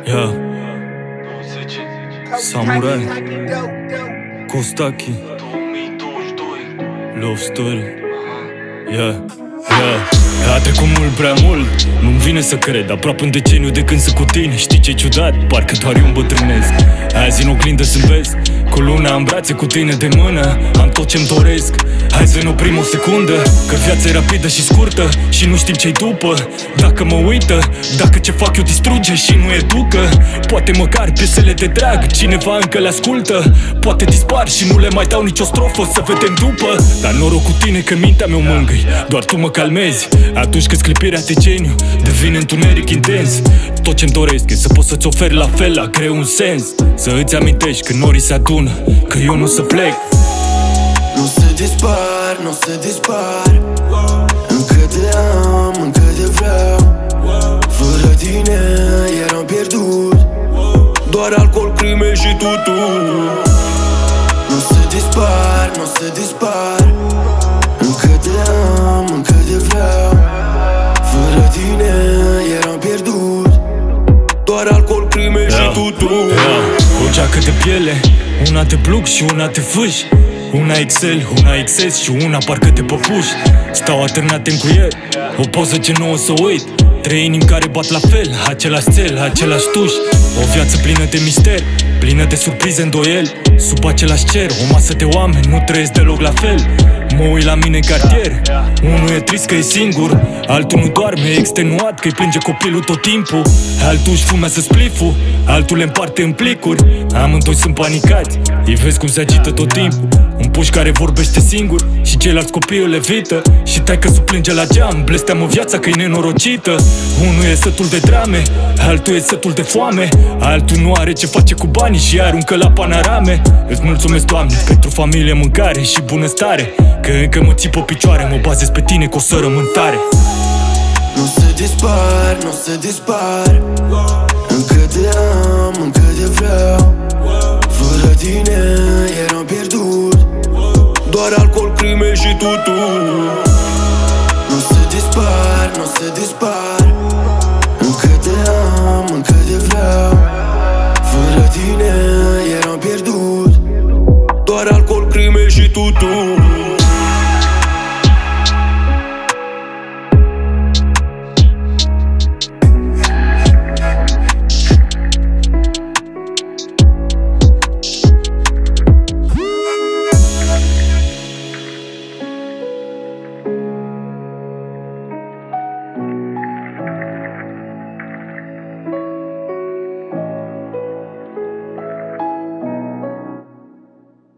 Yeah. Samurai Kostaki Love Story. Yeah. A trecut mult, prea mult, nu-mi vine să cred. Aproape un deceniu de când sunt cu tine. Știi ce-i ciudat? Parcă doar eu îmbătrânesc. Azi în oglindă zâmbesc, cu luna în brațe, cu tine de mână. Am tot ce-mi doresc. Hai să ne oprim o secundă, că viața e rapidă și scurtă și nu știm ce-i după. Dacă mă uită, dacă ce fac eu distruge și nu educă. Poate măcar piesele de drag cineva încă le ascultă. Poate dispar și nu le mai dau nicio strofă, să vedem după. Dar noroc cu tine că mintea mea o mângâi, doar tu mă calmezi. Atunci când sclipirea de geniu devine întuneric intens. Tot ce-mi doresc e să pot să-ți ofer la fel, la greu un sens. Să îți amintești când norii se adună, că eu nu o să plec. Nu se dispar, nu se dispar. Încă te am, încă te vreau. Fără tine eram pierdut. Doar alcool, crime și tutun. Nu se dispar, nu se dispar. Încă te am, încă te vreau. Fără tine eram pierdut. Doar alcool, crime și tutun. O geacă de piele, una de plug și una de fâș. Una XL, una XS și una parcă de păpuș. Stau alternate în cuier, o poză ce nu o să uit. Trei inimi care bat la fel, același țel, același tuș. O viață plină de mister, plină de surprize, îndoieli. Sub același cer, o masă de oameni nu trăiesc deloc la fel. Mă uit la mine în cartier, unul e trist că e singur, altul nu doarme, e extenuat că îi plânge copilul tot timpul. Altul își fumează spliful, altul le împarte în plicuri. Amândoi sunt panicați, îi vezi cum se agită tot timpul. Un puș care vorbește singur și ceilalți copii îl evită. Și taică-su plânge la geam, blesteamă viața că e nenorocită. Unul e sătul de drame, altul e sătul de foame. Altul nu are ce face cu banii și aruncă la panarame. Îți mulțumesc, Doamne, pentru familie, mâncare și bunăstare, că încă mă țipă picioare, mă bazez pe tine că o să rămân tare. Nu se dispar, nu se dispar. Încă te am, încă te vreau. Fără tine eram pierdut. Doar alcool, crime și tutun. Nu se dispar, nu se dispar.